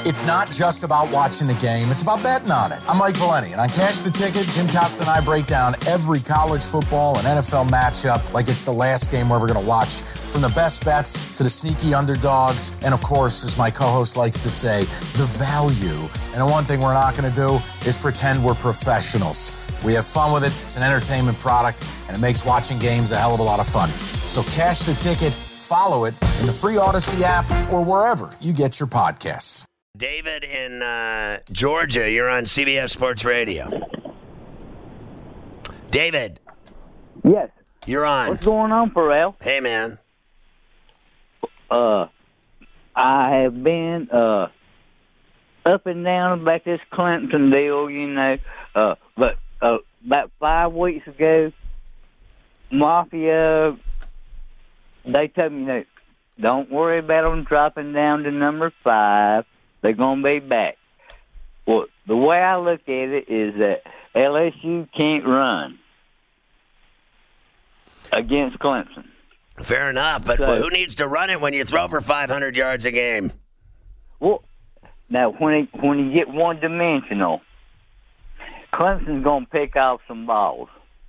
It's not just about watching the game, it's about betting on it. I'm Mike Valeni, and on Cash the Ticket, Jim Costa and I break down every college football and NFL matchup like it's the last game we're ever going to watch. From the best bets to the sneaky underdogs, and of course, as my co-host likes to say, the value. And the one thing we're not going to do is pretend we're professionals. We have fun with it, it's an entertainment product, and it makes watching games a hell of a lot of fun. So Cash the Ticket, follow it in the free Odyssey app or wherever you get your podcasts. David in Georgia, you're on CBS Sports Radio. David. Yes. You're on. What's going on, Pharrell? Hey, man. I have been up and down about this Clemson deal, but about 5 weeks ago, Mafia, they told me, don't worry about them dropping down to number 5. They're going to be back. Well, the way I look at it is that LSU can't run against Clemson. Fair enough, but who needs to run it when you throw for 500 yards a game? Well, now, when you get one-dimensional, Clemson's going to pick off some balls.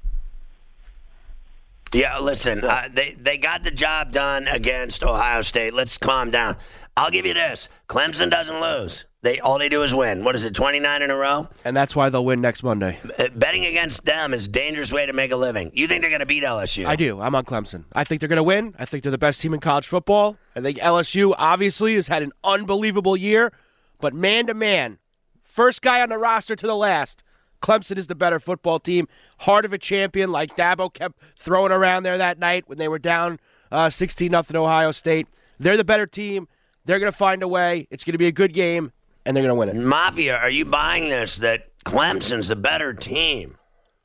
Yeah, listen, they got the job done against Ohio State. Let's calm down. I'll give you this. Clemson doesn't lose. All they do is win. What is it, 29 in a row? And that's why they'll win next Monday. Betting against them is a dangerous way to make a living. You think they're going to beat LSU? I do. I'm on Clemson. I think they're going to win. I think they're the best team in college football. I think LSU, obviously, has had an unbelievable year. But man-to-man, first guy on the roster to the last, Clemson is the better football team. Heart of a champion, like Dabo kept throwing around there that night when they were down 16-0 Ohio State. They're the better team. They're going to find a way. It's going to be a good game, and they're going to win it. Mafia, are you buying this, that Clemson's the better team?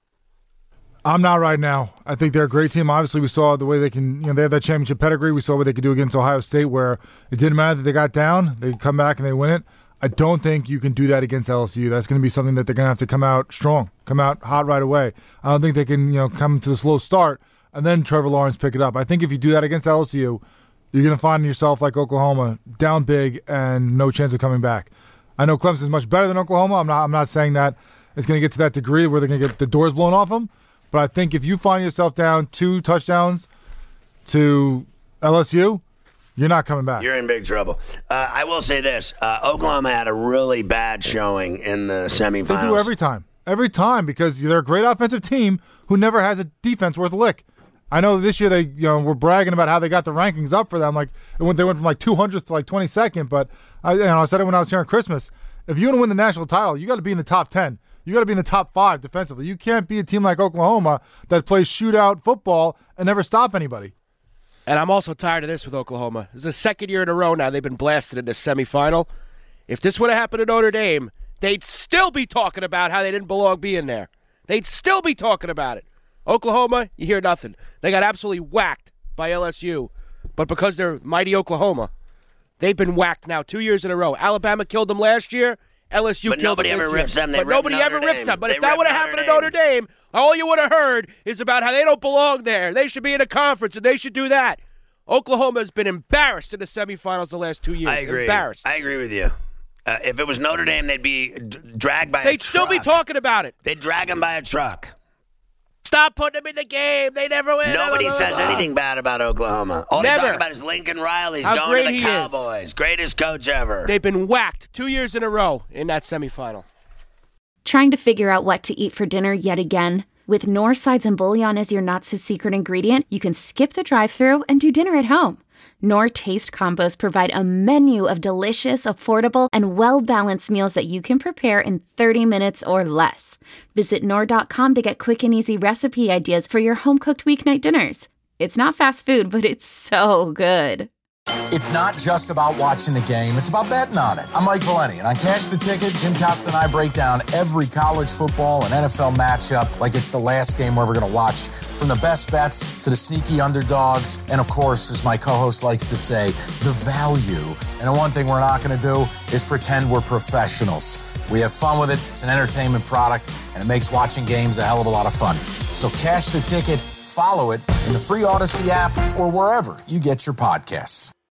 I'm not right now. I think they're a great team. Obviously, we saw the way they can, they have that championship pedigree. We saw what they could do against Ohio State, where it didn't matter that they got down. They come back and they win it. I don't think you can do that against LSU. That's going to be something that they're going to have to come out strong, come out hot right away. I don't think they can, come to the slow start and then Trevor Lawrence pick it up. I think if you do that against LSU, you're going to find yourself like Oklahoma, down big and no chance of coming back. I know Clemson's much better than Oklahoma. I'm not saying that it's going to get to that degree where they're going to get the doors blown off them. But I think if you find yourself down 2 touchdowns to LSU, you're not coming back. You're in big trouble. I will say this. Oklahoma had a really bad showing in the semifinals. They do every time. Every time, because they're a great offensive team who never has a defense worth a lick. I know this year they were bragging about how they got the rankings up for them. Like they went from like 200th to like 22nd. But I said it when I was here on Christmas. If you want to win the national title, you got to be in the top 10. You got to be in the top 5 defensively. You can't be a team like Oklahoma that plays shootout football and never stop anybody. And I'm also tired of this with Oklahoma. This is the second year in a row now they've been blasted in the semifinal. If this would have happened to Notre Dame, they'd still be talking about how they didn't belong being there. They'd still be talking about it. Oklahoma, you hear nothing. They got absolutely whacked by LSU. But because they're mighty Oklahoma, they've been whacked now 2 years in a row. Alabama killed them last year. LSU but killed them this year. But nobody ever rips them. But nobody ever rips them. But if that would have happened to Notre Dame, all you would have heard is about how they don't belong there. They should be in a conference, and they should do that. Oklahoma has been embarrassed in the semifinals the last 2 years. I agree. Embarrassed. I agree with you. If it was Notre Dame, they'd be dragged by a truck. They'd still be talking about it. They'd drag them by a truck. Stop putting them in the game. They never win. Nobody says anything bad about Oklahoma. All they talk about is Lincoln Riley's going to the Cowboys. Greatest coach ever. They've been whacked 2 years in a row in that semifinal. Trying to figure out what to eat for dinner yet again? With Knorr sides and bouillon as your not-so-secret ingredient, you can skip the drive-thru and do dinner at home. Knorr Taste Combos provide a menu of delicious, affordable, and well-balanced meals that you can prepare in 30 minutes or less. Visit Knorr.com to get quick and easy recipe ideas for your home-cooked weeknight dinners. It's not fast food, but it's so good. It's not just about watching the game, it's about betting on it. I'm Mike Valeni, and on Cash the Ticket, Jim Costa and I break down every college football and NFL matchup like it's the last game we're ever going to watch. From the best bets to the sneaky underdogs, and of course, as my co-host likes to say, the value. And the one thing we're not going to do is pretend we're professionals. We have fun with it, it's an entertainment product, and it makes watching games a hell of a lot of fun. So Cash the Ticket, follow it in the free Odyssey app or wherever you get your podcasts.